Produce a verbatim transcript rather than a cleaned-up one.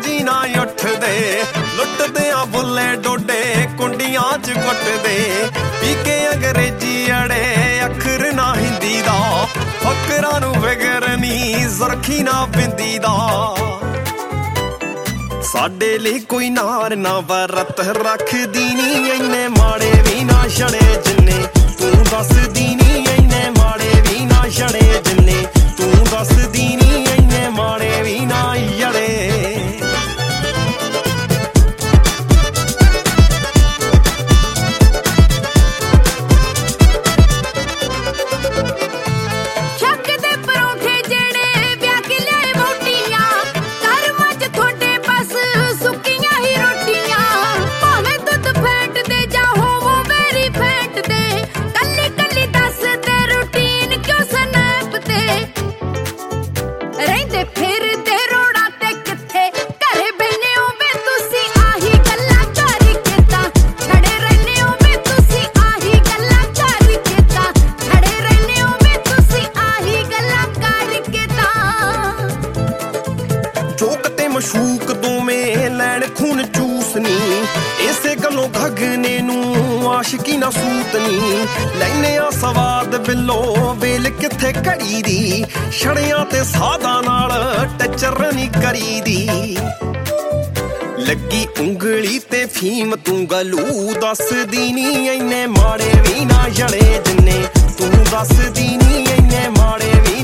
ਜੀ ਨਾ ਉੱਠਦੇ ਲੁੱਟਦੇ ਆ ਬੁੱਲੇ ਡੋਡੇ ਕੁੰਡੀਆਂ ਚ ਕੁੱਟਦੇ ਪੀ ਕੇ ਅੰਗਰੇਜ਼ੀ ਅੜੇ ਅੱਖਰ ਨਾ ਹਿੰਦੀ ਦਾ ਫਕਰਾਂ ਨੂੰ ਵਿਗਰ ਨੀ ਜ਼ਰਖੀ ਨਾ ਬਿੰਦੀ ਦਾ ਸਾਡੇ ਲਈ ਕੋਈ ਨਾਰ ਨਾ ਵਰਤ ਰੱਖਦੀ ਨੀ ਇੰਨੇ ਮਾੜੇ ਵੀ ਨਾ ਛੜੇ ਜਿੰਨੇ ਤੂੰ ਦੱਸਦੀ ਨੀ ਇੰਨੇ ਮਾੜੇ ਵੀ ਨਾ ਛੜੇ ਜਿੰਨੇ ਤੂੰ ਦੱਸਦੀ ਨੀ ਇੰਨੇ ਮਾੜੇ ਵੀ ਨਾ ਯੜੇ ਮਸ਼ੂਕ ਦੋਵੇਂ ਲੈਣ ਖੂਨ ਚੂਸਨੀ ਇਸੇ ਗੱਲੋਂ ਘਗਨੇ ਨੂੰ ਆਸ਼ਕੀ ਨਾ ਸੂਤਨੀ ਲੈਨੇ ਆ ਸਵਾਦ ਬਿੱਲੋ ਵੇਲ ਕਿੱਥੇ ਘੜੀ ਦੀ ਛੜਿਆਂ ਤੇ ਸਾਦਾ ਨਾਲ ਟੱਚਰ ਨੀ ਕਰੀਦੀ ਲੱਗੀ ਉਂਗਲੀ ਤੇ ਫੀਮ ਤੂੰ ਗਲੂ ਦੱਸਦੀ ਨੀ ਇੰਨੇ ਮਾੜੇ ਵੀ ਨਾ ਜੜੇ ਜਿੰਨੇ ਤੂੰ ਦੱਸਦੀ ਨੀ ਇੰਨੇ ਮਾੜੇ ਵੀ